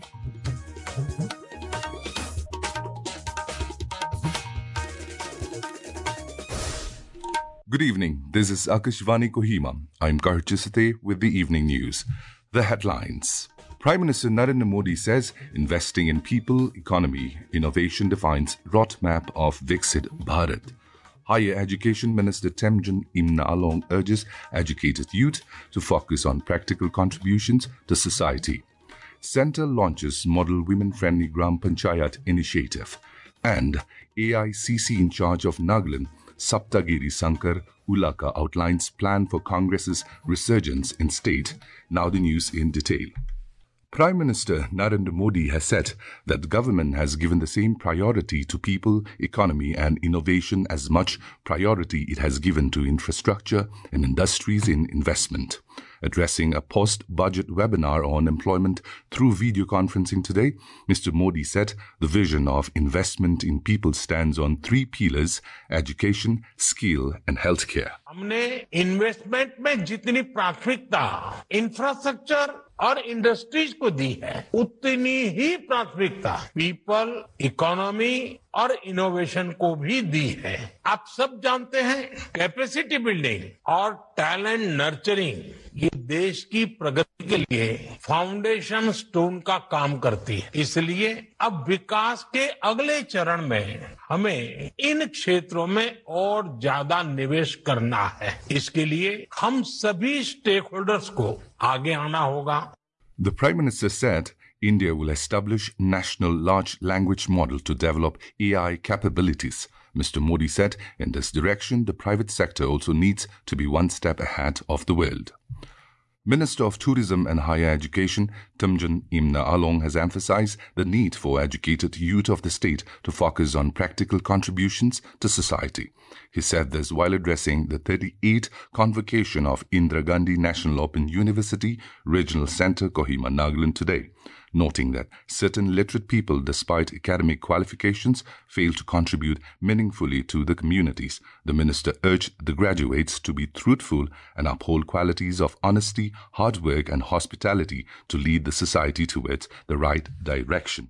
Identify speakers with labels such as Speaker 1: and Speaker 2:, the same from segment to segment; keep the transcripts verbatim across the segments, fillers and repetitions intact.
Speaker 1: Good evening. This is Akashvani Kohima. I'm Karchisate with the evening news. The headlines. Prime Minister Narendra Modi says investing in people, economy, innovation defines roadmap of Viksit Bharat. Higher Education Minister Temjun Imnalong urges educated youth to focus on practical contributions to society. Centre launches Model Women-Friendly Gram Panchayat initiative. And A I C C in charge of Nagaland, Saptagiri Sankar Ulaka outlines plan for Congress's resurgence in state. Now the news in detail. Prime Minister Narendra Modi has said that the government has given the same priority to people, economy and innovation as much priority it has given to infrastructure and industries in investment. Addressing a post-budget webinar on employment through video conferencing today, Mister Modi said the vision of investment in people stands on three pillars: education, skill and healthcare.
Speaker 2: हमने investment में जितनी प्राथमिकता infrastructure और industries को दी है, उतनी ही प्राथमिकता people, economy और इनोवेशन को भी दी है। आप सब जानते हैं कैपेसिटी बिल्डिंग और टैलेंट नर्चरिंग ये देश की प्रगति के लिए फाउंडेशन स्टोन का काम करती है। इसलिए अब विकास के अगले चरण में हमें इन क्षेत्रों में और ज्यादा निवेश करना है। इसके लिए हम सभी स्टेक होल्डर्स को आगे आना होगा।
Speaker 1: The Prime Minister said India will establish national large language model to develop A I capabilities. Mister Modi said in this direction, the private sector also needs to be one step ahead of the world. Minister of Tourism and Higher Education, Temjun Imna Along, has emphasized the need for educated youth of the state to focus on practical contributions to society. He said this while addressing the thirty-eighth convocation of Indira Gandhi National Open University Regional Centre, Kohima, Nagaland today, noting that certain literate people, despite academic qualifications, fail to contribute meaningfully to the communities. The minister urged the graduates to be truthful and uphold qualities of honesty, hard work and hospitality to lead the society towards the right direction.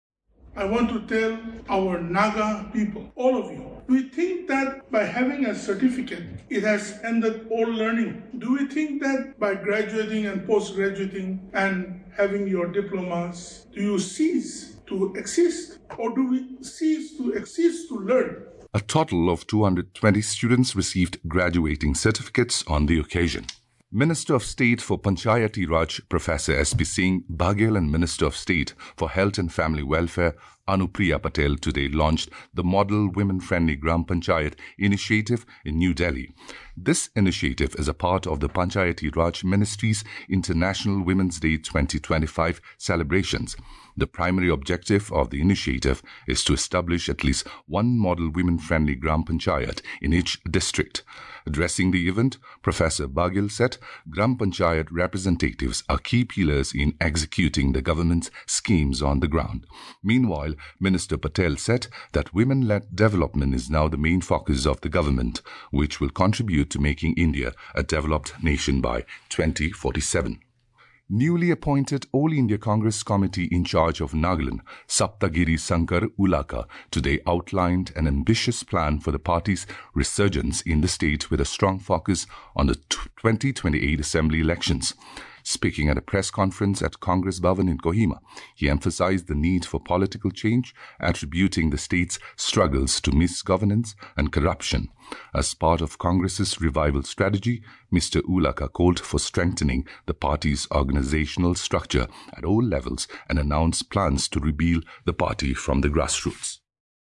Speaker 3: I want to tell our Naga people, all of you, we think that by having a certificate, it has ended all learning. Do we think that by graduating and post-graduating and having your diplomas, do you cease to exist? Or do we cease to exist to learn?
Speaker 1: A total of two hundred twenty students received graduating certificates on the occasion. Minister of State for Panchayati Raj Professor S P Singh Baghel and Minister of State for Health and Family Welfare Anupriya Patel today launched the Model Women-Friendly Gram Panchayat initiative in New Delhi. This initiative is a part of the Panchayati Raj Ministry's International Women's Day twenty twenty-five celebrations. The primary objective of the initiative is to establish at least one model women-friendly Gram Panchayat in each district. Addressing the event, Professor Baghel said Gram Panchayat representatives are key pillars in executing the government's schemes on the ground. Meanwhile, Minister Patel said that women-led development is now the main focus of the government, which will contribute to making India a developed nation by twenty forty-seven. Newly appointed All India Congress Committee in charge of Nagaland, Saptagiri Sankar Ulaka, today outlined an ambitious plan for the party's resurgence in the state with a strong focus on the twenty twenty-eight Assembly elections. Speaking at a press conference at Congress Bhavan in Kohima, he emphasized the need for political change, attributing the state's struggles to misgovernance and corruption. As part of Congress's revival strategy, Mister Ulaka called for strengthening the party's organizational structure at all levels and announced plans to rebuild the party from the grassroots.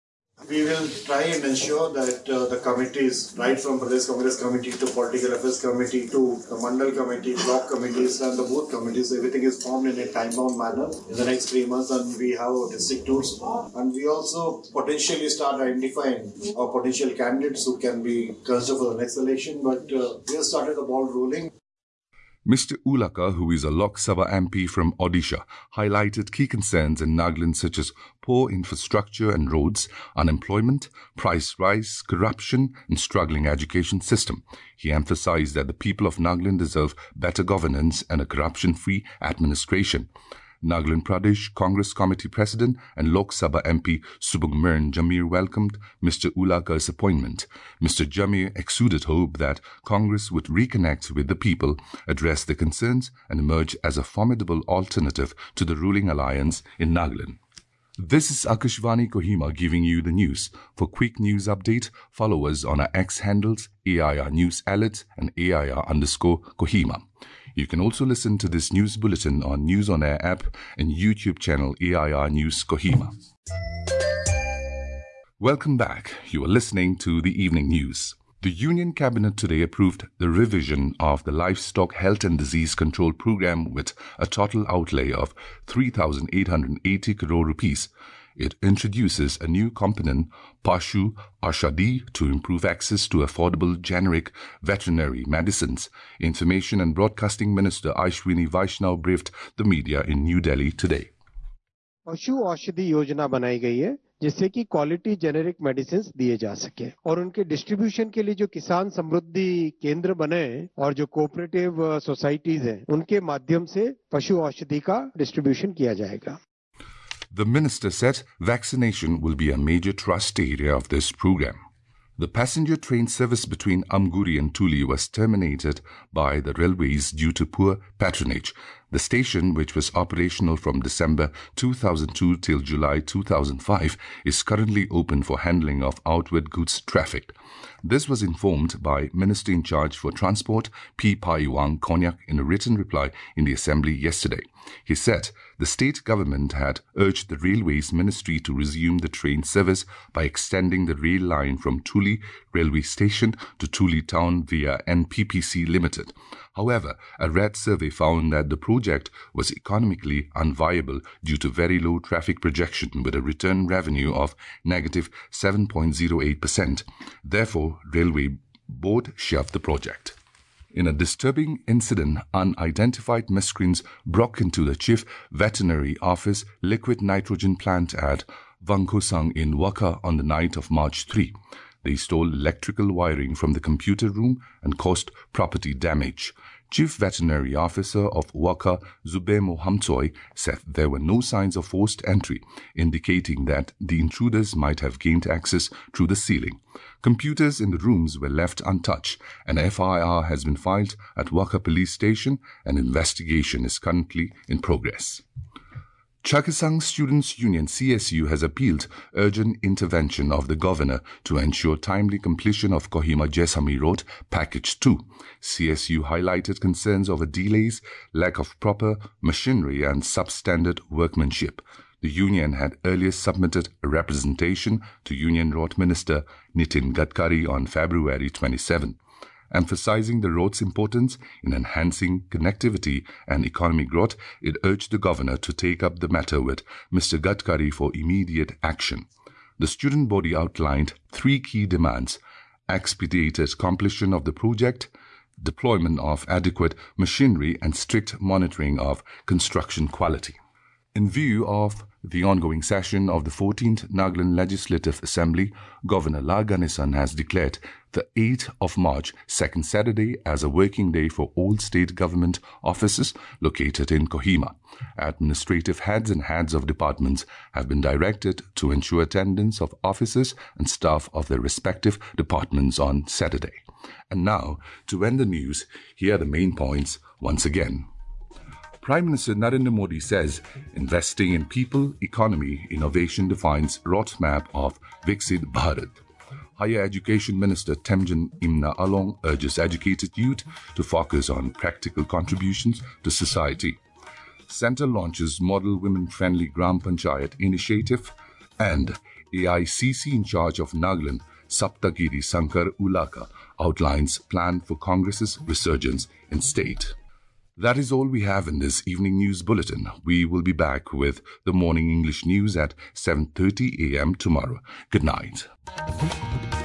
Speaker 4: We will try and ensure that uh, the committees, right from Pradesh Congress Committee to Political Affairs Committee to the Mandal Committee, block committees and the booth committees, everything is formed in a time-bound manner in the next three months, and we have district tours. And we also potentially start identifying our potential candidates who can be considered for the next election, but uh, we have started the ball rolling.
Speaker 1: Mister Ulaka, who is a Lok Sabha M P from Odisha, highlighted key concerns in Nagaland such as poor infrastructure and roads, unemployment, price rise, corruption and struggling education system. He emphasized that the people of Nagaland deserve better governance and a corruption-free administration. Nagaland Pradesh Congress Committee President and Lok Sabha M P Subugmern Jamir welcomed Mister Ulakar's appointment. Mister Jamir exuded hope that Congress would reconnect with the people, address their concerns and emerge as a formidable alternative to the ruling alliance in Nagaland. This is Akashvani Kohima giving you the news. For quick news update, follow us on our X handles A I R News Alert and A I R underscore Kohima. You can also listen to this news bulletin on News on Air app and YouTube channel A I R News Kohima. Welcome back. You are listening to the evening news. The Union Cabinet today approved the revision of the Livestock Health and Disease Control Program with a total outlay of three thousand eight hundred eighty crore rupees. It introduces a new component, Pashu Aushadhi, to improve access to affordable generic veterinary medicines. Information and Broadcasting Minister Ashwini Vaishnaw briefed the media in New Delhi today.
Speaker 5: पशु औषधि योजना बनाई गई है जिससे कि quality generic medicine दिए जा सके और उनके डिस्ट्रीब्यूशन के लिए जो किसान समृद्धि केंद्र बने और जो कोऑपरेटिव सोसाइटीज हैं उनके माध्यम से पशु औषधि का डिस्ट्रीब्यूशन किया जाएगा.
Speaker 1: The minister said vaccination will be a major thrust area of this program. The passenger train service between Amguri and Tuli was terminated by the railways due to poor patronage. The station, which was operational from December two thousand two till July two thousand five, is currently open for handling of outward goods traffic. This was informed by Minister in charge for Transport, P. Paiwang Konyak, in a written reply in the Assembly yesterday. He said the state government had urged the Railways Ministry to resume the train service by extending the rail line from Tuli railway station to Tuli town via N P P C Limited. However, a R A D survey found that the project was economically unviable due to very low traffic projection with a return revenue of negative seven point zero eight percent. Therefore, Railway Board shelved the project. In a disturbing incident, unidentified miscreants broke into the Chief Veterinary Office liquid nitrogen plant at Wangkhosang in Waka on the night of March third. They stole electrical wiring from the computer room and caused property damage. Chief Veterinary Officer of Waka, Zubemo Hamtsoi, said there were no signs of forced entry, indicating that the intruders might have gained access through the ceiling. Computers in the rooms were left untouched. An F I R has been filed at Waka Police Station. An investigation is currently in progress. Chakhesang Students' Union C S U has appealed urgent intervention of the governor to ensure timely completion of Kohima Jesami Road Package two. C S U highlighted concerns over delays, lack of proper machinery and substandard workmanship. The union had earlier submitted a representation to Union Road Minister Nitin Gadkari on February twenty-seventh. Emphasizing the road's importance in enhancing connectivity and economic growth, it urged the governor to take up the matter with Mister Gadkari for immediate action. The student body outlined three key demands: expedited completion of the project, deployment of adequate machinery, and strict monitoring of construction quality. In view of the ongoing session of the fourteenth Nagaland Legislative Assembly, Governor La Ganesan has declared the eighth of March, second Saturday, as a working day for all state government offices located in Kohima. Administrative heads and heads of departments have been directed to ensure attendance of officers and staff of their respective departments on Saturday. And now, to end the news, here are the main points once again. Prime Minister Narendra Modi says investing in people, economy, innovation defines roadmap of Viksit Bharat. Higher Education Minister Temjin Imna Along urges educated youth to focus on practical contributions to society. Centre launches model women-friendly Gram Panchayat initiative, and A I C C in charge of Nagaland, Saptagiri Sankar Ulaka, outlines plan for Congress's resurgence in state. That is all we have in this evening news bulletin. We will be back with the morning English news at seven thirty a m tomorrow. Good night.